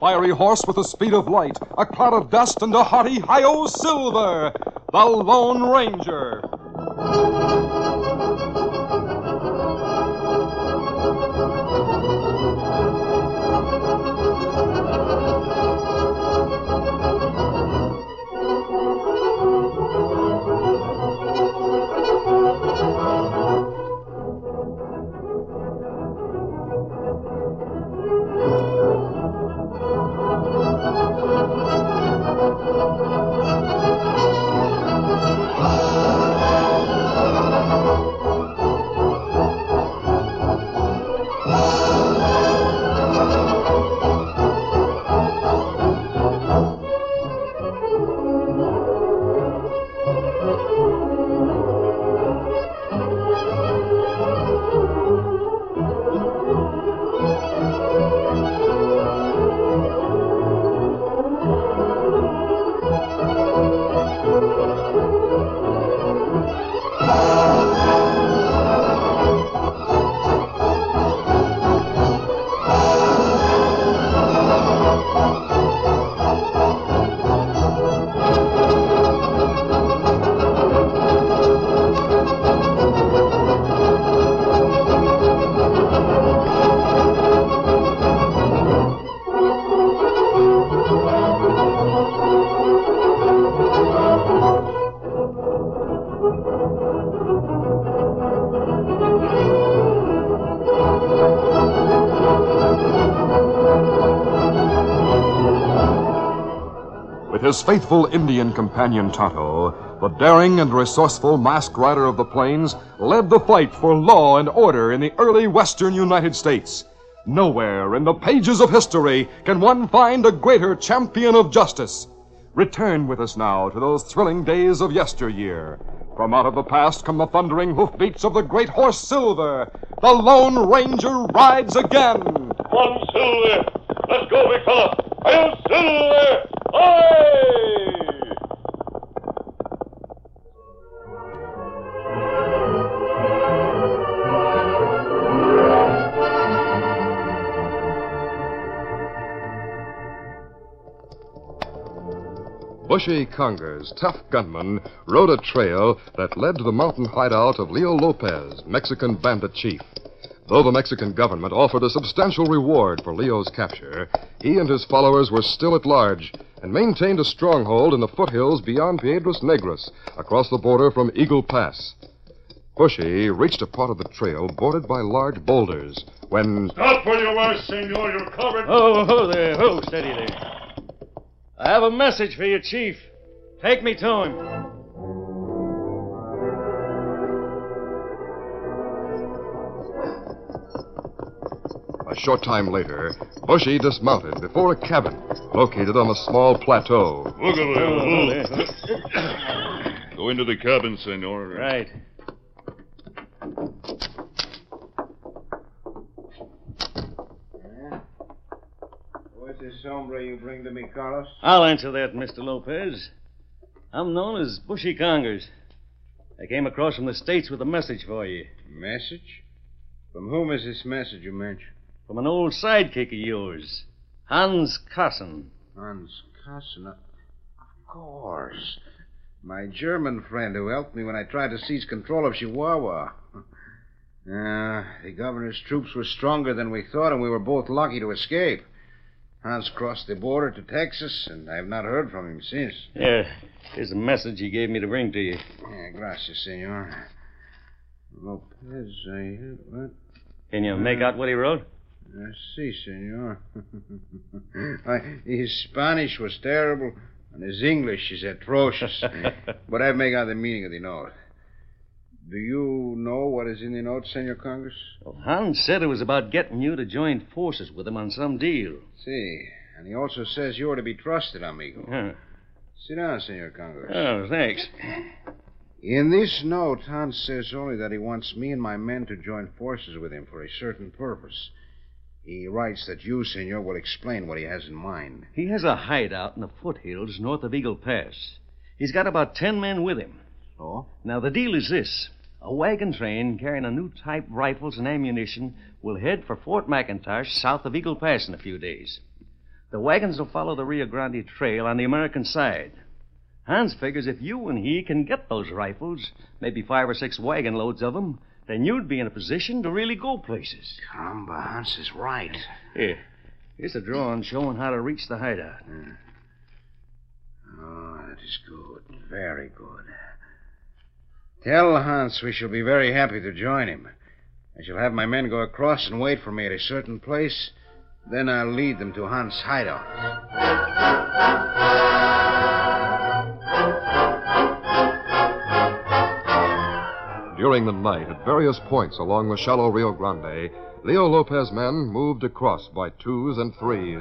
fiery horse with the speed of light, a cloud of dust, and a hearty hi-yo Silver, the Lone Ranger. With his faithful Indian companion Tonto, the daring and resourceful masked rider of the plains led the fight for law and order in the early western United States. Nowhere in the pages of history can one find a greater champion of justice. Return with us now to those thrilling days of yesteryear. From out of the past come the thundering hoofbeats of the great horse Silver. The Lone Ranger rides again. Come on, Silver. Let's go, big fella. Hail, Silver! Aye! Bushy Conger's tough gunman rode a trail that led to the mountain hideout of Leo Lopez, Mexican bandit chief. Though the Mexican government offered a substantial reward for Leo's capture, he and his followers were still at large and maintained a stronghold in the foothills beyond Piedras Negras, across the border from Eagle Pass. Bushy reached a part of the trail bordered by large boulders when... Stop where you are, senor. You're covered. Oh, there. Oh, steady there. I have a message for you, Chief. Take me to him. A short time later, Bushy dismounted before a cabin located on a small plateau. Look at that. Go into the cabin, senor. Right. What's this hombre you bring to me, Carlos? I'll answer that, Mr. Lopez. I'm known as Bushy Congers. I came across from the States with a message for you. Message? From whom is this message you mentioned? From an old sidekick of yours, Hans Kassen. Hans Kassen? Of course. My German friend who helped me when I tried to seize control of Chihuahua. The governor's troops were stronger than we thought, and we were both lucky to escape. Hans crossed the border to Texas, and I have not heard from him since. Yeah, here's a message he gave me to bring to you. Gracias, senor. Lopez, what? Can you make out what he wrote? Si, senor. His Spanish was terrible, and his English is atrocious. But I make out the meaning of the note. Do you know what is in the note, Senor Congress? Well, Hans said it was about getting you to join forces with him on some deal. Si. And he also says you're to be trusted, amigo. Huh. Sit down, Senor Congress. Oh, thanks. In this note, Hans says only that he wants me and my men to join forces with him for a certain purpose. He writes that you, senor, will explain what he has in mind. He has a hideout in the foothills north of Eagle Pass. He's got about 10 men with him. Oh? Now, the deal is this. A wagon train carrying a new type rifles and ammunition will head for Fort McIntosh south of Eagle Pass in a few days. The wagons will follow the Rio Grande Trail on the American side. Hans figures if you and he can get those rifles, maybe 5 or 6 wagon loads of them, then you'd be in a position to really go places. Caramba, Hans is right. Here, here's a drawing showing how to reach the hideout. Oh, that is good. Very good. Tell Hans we shall be very happy to join him. I shall have my men go across and wait for me at a certain place. Then I'll lead them to Hans' hideout. During the night, at various points along the shallow Rio Grande, Leo Lopez's men moved across by 2s and 3s.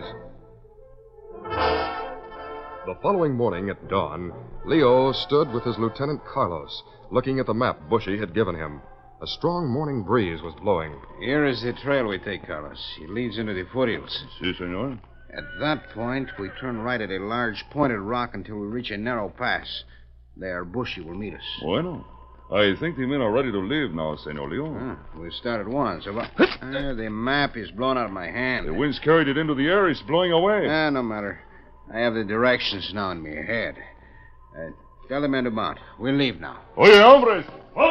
The following morning at dawn, Leo stood with his Lieutenant Carlos, looking at the map Bushy had given him. A strong morning breeze was blowing. Here is the trail we take, Carlos. It leads into the foothills. Si, senor. At that point, we turn right at a large pointed rock until we reach a narrow pass. There, Bushy will meet us. Bueno. I think the men are ready to leave now, Senor Leo. We'll start at once. The map is blown out of my hand. The wind's carried it into the air. It's blowing away. No matter. I have the directions now in my head. Tell the men to mount. We'll leave now. Oye, hombres!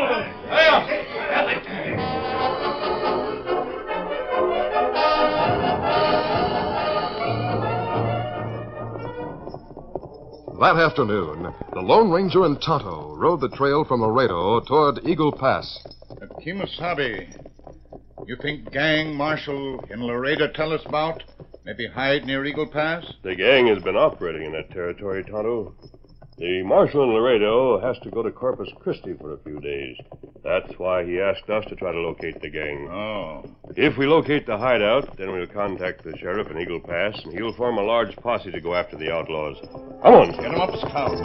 That afternoon, the Lone Ranger and Tonto rode the trail from Laredo toward Eagle Pass. Kemosabe, you think gang marshal in Laredo tell us about? Maybe hide near Eagle Pass? The gang has been operating in that territory, Tonto. The marshal in Laredo has to go to Corpus Christi for a few days. That's why he asked us to try to locate the gang. Oh. If we locate the hideout, then we'll contact the sheriff in Eagle Pass, and he'll form a large posse to go after the outlaws. Come on. Get him up, Scout.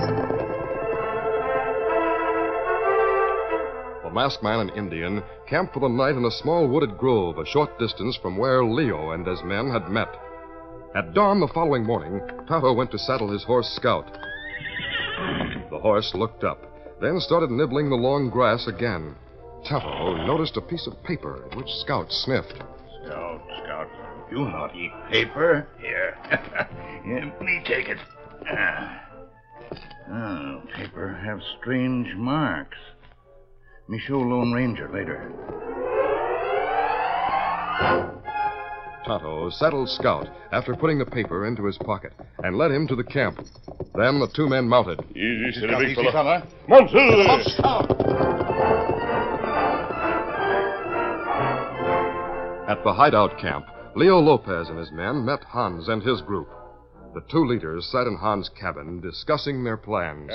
The masked man and Indian camped for the night in a small wooded grove a short distance from where Leo and his men had met. At dawn the following morning, Tonto went to saddle his horse Scout. The horse looked up, then started nibbling the long grass again. Tonto noticed a piece of paper which Scout sniffed. Scout, you not eat paper. Here. Let me take it. Paper have strange marks. Me show Lone Ranger later. Tonto saddled Scout after putting the paper into his pocket and led him to the camp. Then the 2 men mounted. Easy, steady, big fella. fella. Come on, Silver. Up, Scout. At the hideout camp, Leo Lopez and his men met Hans and his group. The 2 leaders sat in Hans' cabin discussing their plans.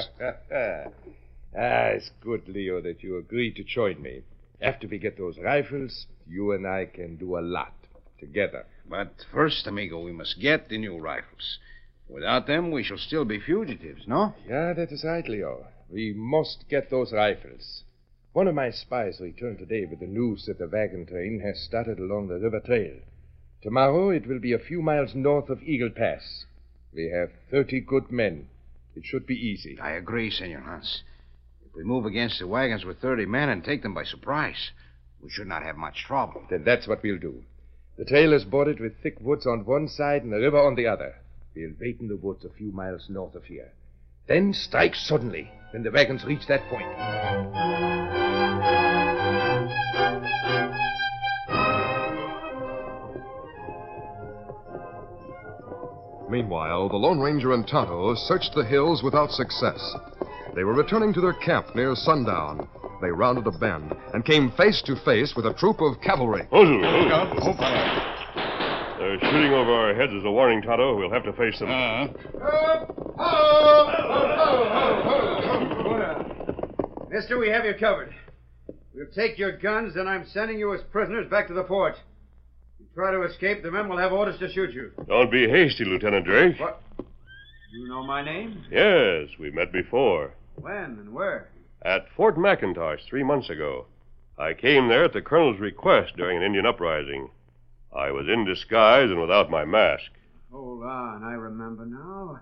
It's good, Leo, that you agreed to join me. After we get those rifles, you and I can do a lot together. But first, amigo, we must get the new rifles. Without them, we shall still be fugitives, no? Yeah, that is right, Leo. We must get those rifles. One of my spies returned today with the news that the wagon train has started along the river trail. Tomorrow it will be a few miles north of Eagle Pass. We have 30 good men. It should be easy. I agree, Senor Hans. If we move against the wagons with 30 men and take them by surprise, we should not have much trouble. Then that's what we'll do. The trail is bordered with thick woods on one side and the river on the other. We'll wait in the woods a few miles north of here. Then strike suddenly when the wagons reach that point. Meanwhile, the Lone Ranger and Tonto searched the hills without success. They were returning to their camp near sundown. They rounded a bend and came face to face with a troop of cavalry. They're shooting over our heads as a warning, Tonto. We'll have to face them. Mister, we have you covered. We'll take your guns, and I'm sending you as prisoners back to the fort. If you try to escape, the men will have orders to shoot you. Don't be hasty, Lieutenant Drake. What? You know my name? Yes, we met before. When and where? At Fort McIntosh 3 months ago. I came there at the colonel's request during an Indian uprising. I was in disguise and without my mask. Hold on, I remember now.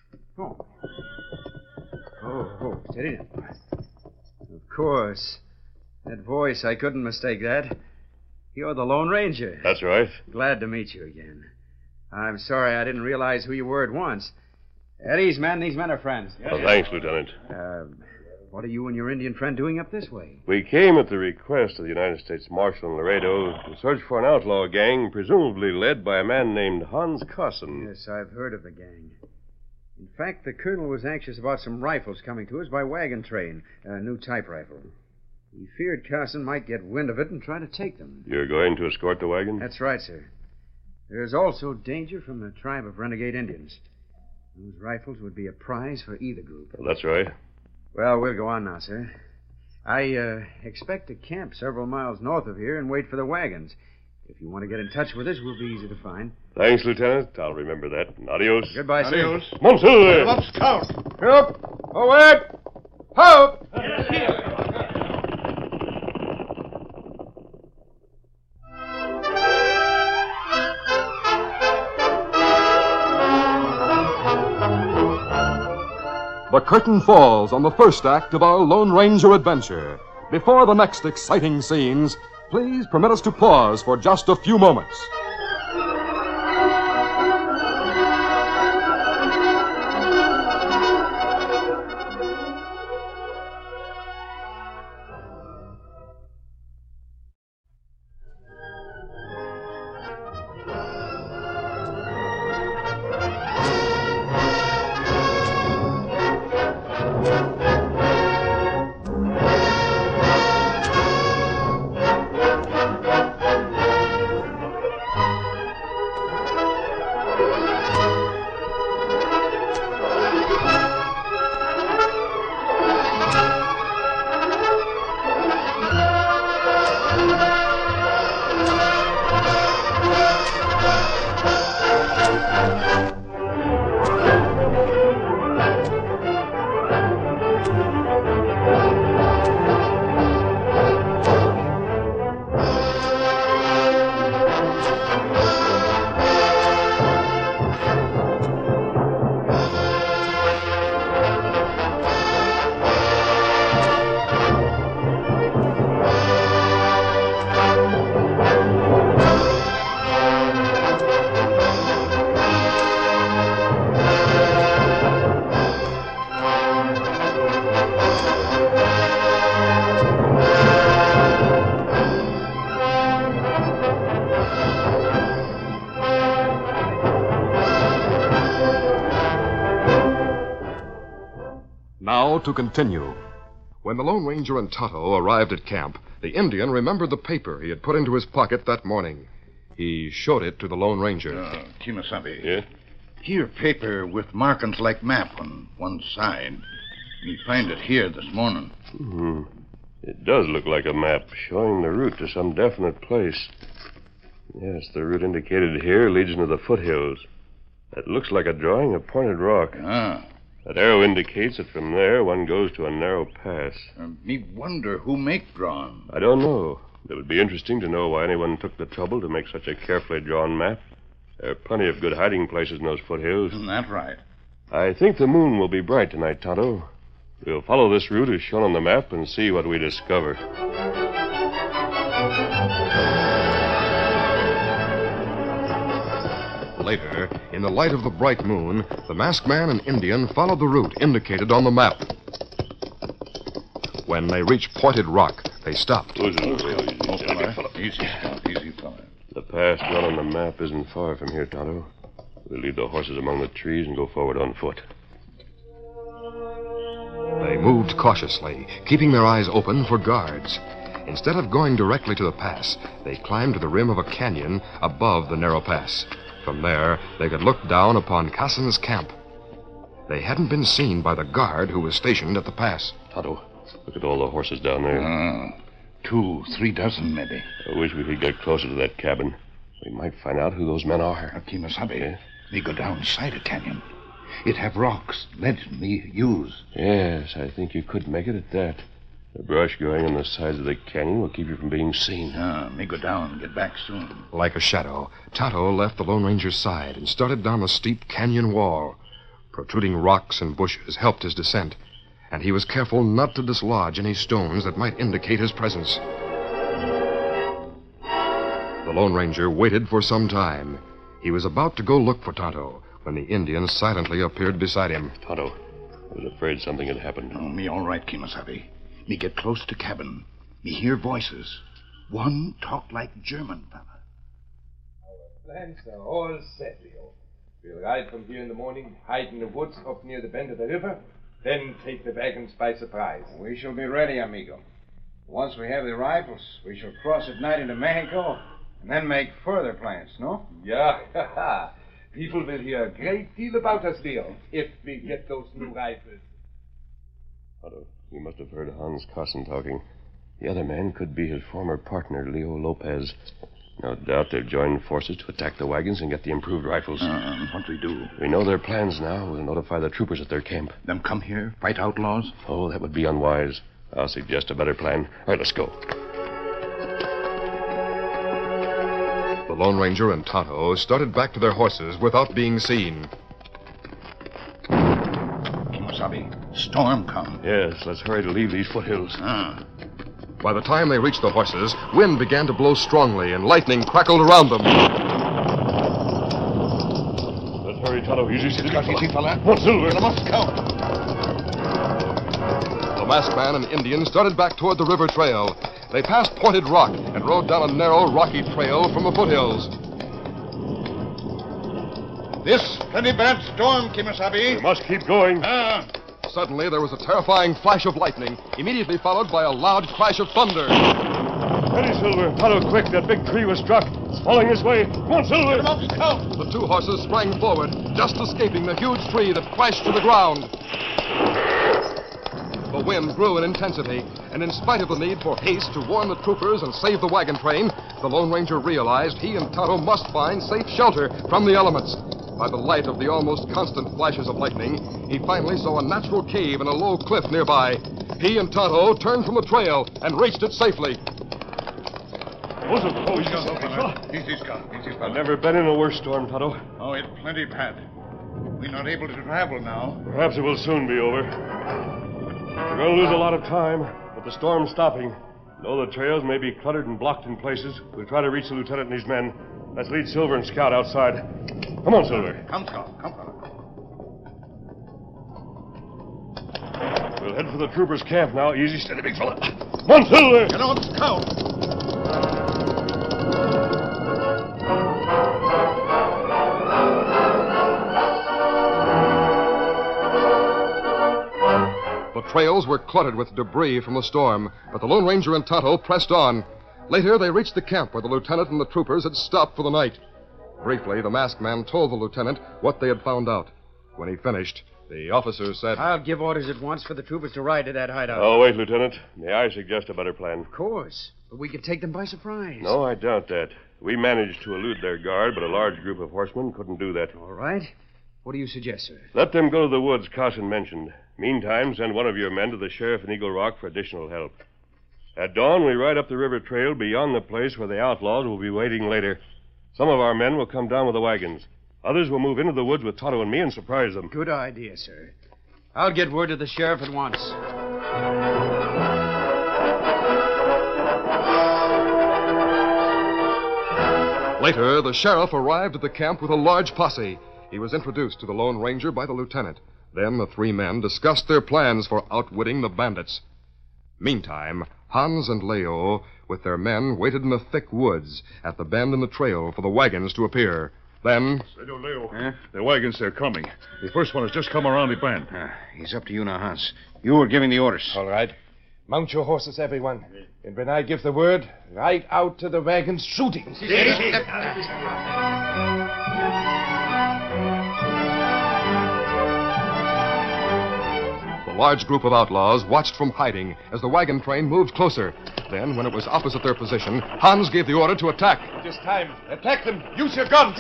Oh, steady now. Of course. That voice, I couldn't mistake that. You're the Lone Ranger. That's right. Glad to meet you again. I'm sorry I didn't realize who you were at once. These men are friends. Well, thanks, Lieutenant. What are you and your Indian friend doing up this way? We came at the request of the United States Marshal in Laredo to search for an outlaw gang, presumably led by a man named Hans Carson. Yes, I've heard of the gang. In fact, the colonel was anxious about some rifles coming to us by wagon train, a new type rifle. He feared Carson might get wind of it and try to take them. You're going to escort the wagon? That's right, sir. There's also danger from the tribe of renegade Indians. Those rifles would be a prize for either group. Well, that's right. Well, we'll go on now, sir. I expect to camp several miles north of here and wait for the wagons. If you want to get in touch with us, we'll be easy to find. Thanks, Lieutenant. I'll remember that. And adios. Goodbye, Adios. sir. Monsieur! Up, Scout. Help! Forward! Hope! The curtain falls on the first act of our Lone Ranger adventure. Before the next exciting scenes, please permit us to pause for just a few moments. Now to continue. When the Lone Ranger and Tonto arrived at camp, the Indian remembered the paper he had put into his pocket that morning. He showed it to the Lone Ranger. Kimasabi. Yeah? Here, paper with markings like map on one side. We find it here this morning. Mm-hmm. It does look like a map showing the route to some definite place. Yes, the route indicated here leads into the foothills. That looks like a drawing of pointed rock. Ah. That arrow indicates that from there one goes to a narrow pass. Me wonder who make drawn. I don't know. It would be interesting to know why anyone took the trouble to make such a carefully drawn map. There are plenty of good hiding places in those foothills. Isn't that right? I think the moon will be bright tonight, Tonto. We'll follow this route as shown on the map and see what we discover. Later, in the light of the bright moon, the masked man and Indian followed the route indicated on the map. When they reached Pointed Rock, they stopped. Easy, Scout. Easy, fella. The pass drawn on the map isn't far from here, Tonto. We'll leave the horses among the trees and go forward on foot. They moved cautiously, keeping their eyes open for guards. Instead of going directly to the pass, they climbed to the rim of a canyon above the narrow pass. From there, they could look down upon Carson's camp. They hadn't been seen by the guard who was stationed at the pass. Tonto, look at all the horses down there. 2, 3 dozen, maybe. I wish we could get closer to that cabin. We might find out who those men are. Kimasabi, Yeah? we go down side a canyon. It have rocks, ledge me use. Yes, I think you could make it at that. The brush growing on the sides of the canyon will keep you from being seen. Me go down and get back soon. Like a shadow, Tonto left the Lone Ranger's side and started down the steep canyon wall. Protruding rocks and bushes helped his descent, and he was careful not to dislodge any stones that might indicate his presence. The Lone Ranger waited for some time. He was about to go look for Tonto when the Indian silently appeared beside him. Tonto, I was afraid something had happened. Oh, me all right, Kimasabi. Me get close to cabin. Me hear voices. One talk like German, fella. Our plans are all set, Leo. We'll ride from here in the morning, hide in the woods up near the bend of the river, then take the wagons by surprise. We shall be ready, amigo. Once we have the rifles, we shall cross at night into Mexico and then make further plans, no? Yeah, people will hear a great deal about us, Leo, if we get those new rifles. Otto, you must have heard Hans Carson talking. The other man could be his former partner, Leo Lopez. No doubt they've joined forces to attack the wagons and get the improved rifles. What we do? We know their plans now. We'll notify the troopers at their camp. Them come here, fight outlaws? Oh, that would be unwise. I'll suggest a better plan. All right, let's go. The Lone Ranger and Tonto started back to their horses without being seen. Kimasabi, storm come. Yes, let's hurry to leave these foothills. By the time they reached the horses, wind began to blow strongly and lightning crackled around them. Let's hurry, Tonto. Easy, fella. What, Silver? Must count. The masked man and Indian started back toward the river trail. They passed Pointed Rock and rode down a narrow, rocky trail from the foothills. This plenty bad storm, Kimasabi. We must keep going. Suddenly, there was a terrifying flash of lightning, immediately followed by a loud crash of thunder. Ready, Silver. Tonto, quick. That big tree was struck. It's falling this way. Come on, Silver. The two horses sprang forward, just escaping the huge tree that crashed to the ground. The wind grew in intensity, and in spite of the need for haste to warn the troopers and save the wagon train, the Lone Ranger realized he and Tonto must find safe shelter from the elements. By the light of the almost constant flashes of lightning, he finally saw a natural cave in a low cliff nearby. He and Tonto turned from the trail and reached it safely. Easy, Scott. I've never been in a worse storm, Tonto. Oh, it's plenty bad. We're not able to travel now. Perhaps it will soon be over. We're going to lose a lot of time, but the storm's stopping. Though the trails may be cluttered and blocked in places, we'll try to reach the lieutenant and his men. Let's lead Silver and Scout outside. Come on, Silver. Come, Scout. Come, fella. We'll head for the troopers' camp now. Easy, steady, big fella. Come on, Silver! Get on, Scout. The trails were cluttered with debris from the storm, but the Lone Ranger and Tonto pressed on. Later, they reached the camp where the lieutenant and the troopers had stopped for the night. Briefly, the masked man told the lieutenant what they had found out. When he finished, the officer said, I'll give orders at once for the troopers to ride to that hideout. Oh, wait, Lieutenant. May I suggest a better plan? Of course. But we could take them by surprise. No, I doubt that. We managed to elude their guard, but a large group of horsemen couldn't do that. All right. What do you suggest, sir? Let them go to the woods Carson mentioned. Meantime, send one of your men to the sheriff in Eagle Rock for additional help. At dawn, we ride up the river trail beyond the place where the outlaws will be waiting later. Some of our men will come down with the wagons. Others will move into the woods with Tonto and me and surprise them. Good idea, sir. I'll get word to the sheriff at once. Later, the sheriff arrived at the camp with a large posse. He was introduced to the Lone Ranger by the lieutenant. Then the three men discussed their plans for outwitting the bandits. Meantime, Hans and Leo, with their men, waited in the thick woods at the bend in the trail for the wagons to appear. Then... Senor Leo, the wagons are coming. The first one has just come around the bend. He's up to you now, Hans. You were giving the orders. All right. Mount your horses, everyone. And when I give the word, ride out to the wagons shooting. The large group of outlaws watched from hiding as the wagon train moved closer. Then, when it was opposite their position, Hans gave the order to attack. It is time. Attack them. Use your guns.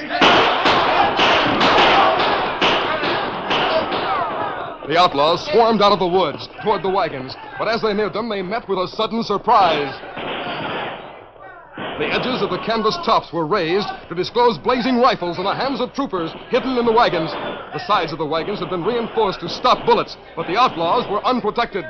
The outlaws swarmed out of the woods toward the wagons, but as they neared them, they met with a sudden surprise. The edges of the canvas tops were raised to disclose blazing rifles in the hands of troopers hidden in the wagons. The sides of the wagons had been reinforced to stop bullets, but the outlaws were unprotected.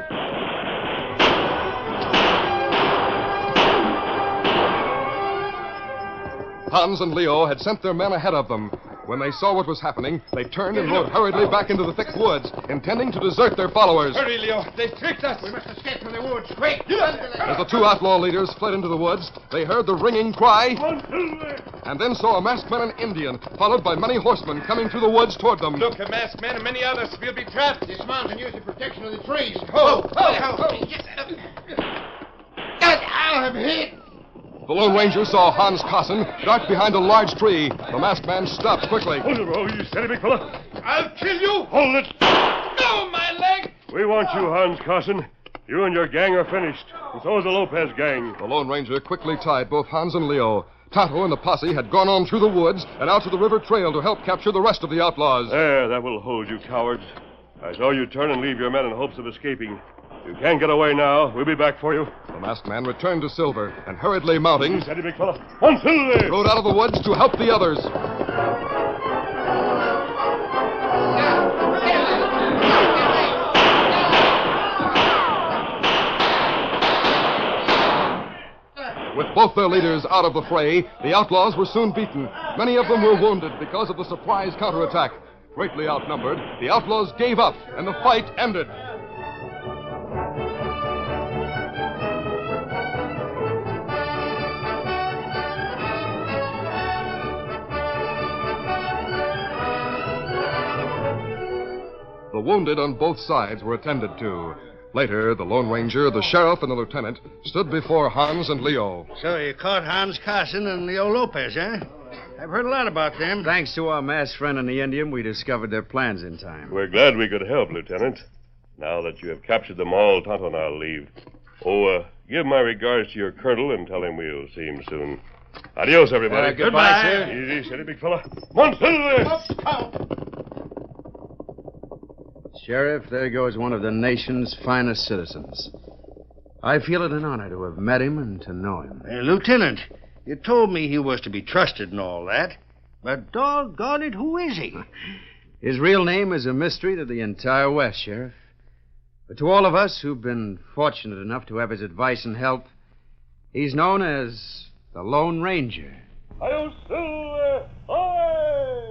Hans and Leo had sent their men ahead of them. When they saw what was happening, they turned and rode hurriedly back into the thick woods, intending to desert their followers. Hurry, Leo. They've tricked us. We must escape from the woods. Quick! As the two outlaw leaders fled into the woods, they heard the ringing cry and then saw a masked man and Indian, followed by many horsemen coming through the woods toward them. Look, a masked man and many others. We'll be trapped. Dismount and use the protection of the trees. I'm hit. The Lone Ranger saw Hans Carson dart behind a large tree. The masked man stopped quickly. Hold it, Roll. You steady, big fella. I'll kill you. Hold it. No, my leg. We want you, Hans Carson. You and your gang are finished. And so is the Lopez gang. The Lone Ranger quickly tied both Hans and Leo. Tonto and the posse had gone on through the woods and out to the river trail to help capture the rest of the outlaws. There, that will hold you, cowards. I saw you turn and leave your men in hopes of escaping. You can't get away now. We'll be back for you. The masked man returned to Silver and hurriedly mounting, Steady, big fella. On Silver! rode out of the woods to help the others. With both their leaders out of the fray, the outlaws were soon beaten. Many of them were wounded because of the surprise counterattack. Greatly outnumbered, the outlaws gave up, and the fight ended. The wounded on both sides were attended to. Later, the Lone Ranger, the sheriff, and the lieutenant stood before Hans and Leo. So you caught Hans Carson and Leo Lopez, huh? I've heard a lot about them. Thanks to our masked friend and the Indian, we discovered their plans in time. We're glad we could help, Lieutenant. Now that you have captured them all, Tonto and I'll leave. Give my regards to your colonel and tell him we'll see him soon. Adios, everybody. Goodbye, sir. Easy, steady, big fella. On Silver! Sheriff, there goes one of the nation's finest citizens. I feel it an honor to have met him and to know him. Lieutenant, you told me he was to be trusted and all that. But doggone it, who is he? His real name is a mystery to the entire West, Sheriff. But to all of us who've been fortunate enough to have his advice and help, he's known as the Lone Ranger. Adios, Silver! Aye!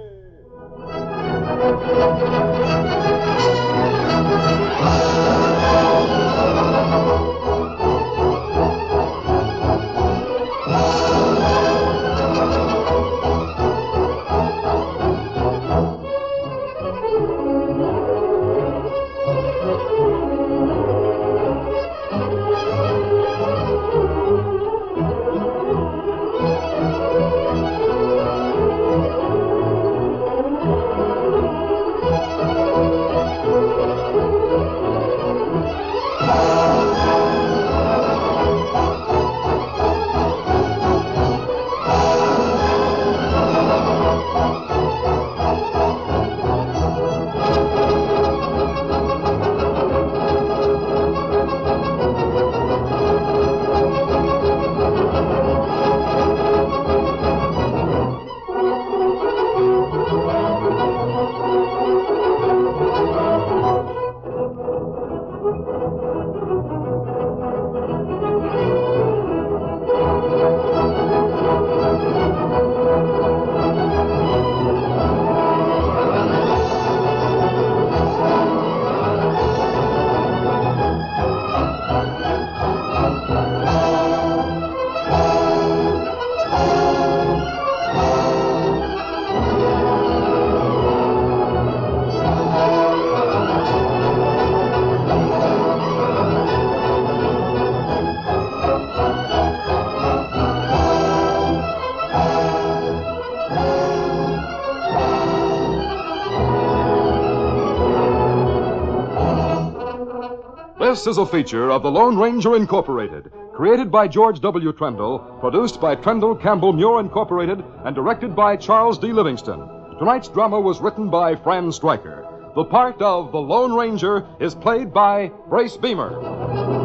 This is a feature of the Lone Ranger Incorporated, created by George W. Trendle, produced by Trendle Campbell Muir Incorporated, and directed by Charles D. Livingston. Tonight's drama was written by Fran Stryker. The part of the Lone Ranger is played by Brace Beamer.